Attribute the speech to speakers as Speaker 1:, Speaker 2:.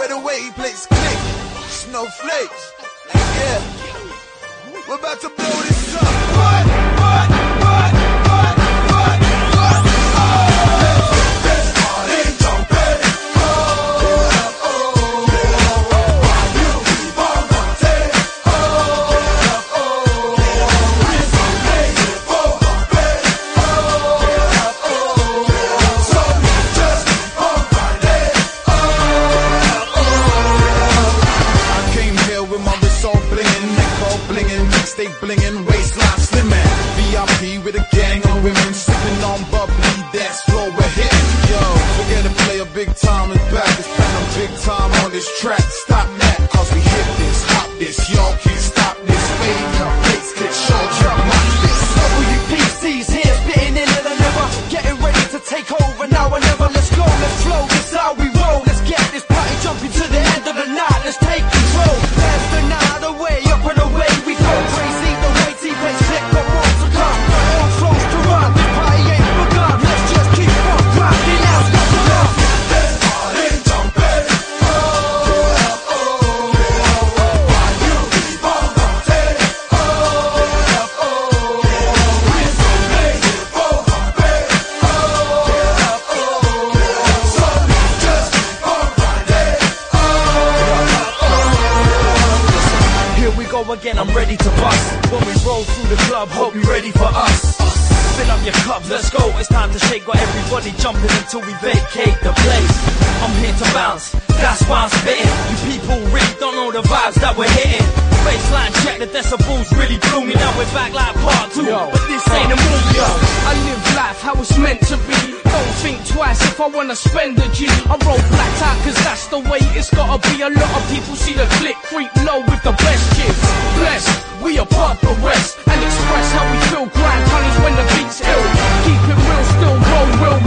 Speaker 1: where the way plates click. Snowflakes. Yeah. We're about to blow this up. Stay blingin', waistline slimmin'. VIP with a gang of women, sippin' on bubbly, dance floor we're hitting. Yo, forget to play a big time is back. It's platinum big time on this track. Stop that, cause we hit this, hop this. Y'all can't stop this. Wave your face, get short, jump like this.
Speaker 2: WPC's here, spitting in and I never. Getting ready to take over, now or never. Let's go, let's flow, this is how we roll. Let's get this party jumping to the end of the night. Let's take control. Dance the night away, up and away we go. Crazy the way T-Pace click, got more to come. All flows to run, this party ain't begun. Let's just keep on rocking out, stop the love.
Speaker 1: This party jumping. Oh, oh, oh, why you keep on dancing? Oh, oh, we're so lazy for humping. Oh, oh, so let's just keep on grinding.
Speaker 2: Here we go again, I'm ready to bust. When we roll through the club, hope you ready for us. Fill up your cups, let's go. It's time to shake, got everybody jumping until we vacate the place. I'm here to bounce, that's why I'm spitting. You people really don't know the vibes that we're hitting. Baseline check, the decibels really blew me. Now we're back like part 2, but this ain't a movie.
Speaker 3: Yo, I live life how it's meant to be. Don't think twice if I wanna spend a G. I roll flat out cause that's the way it's gotta be. A lot of people see the click creep low with the best kids. Blessed, we apart the rest and express how we feel. Grind honeys when the beat's ill. Keep it real, still roll real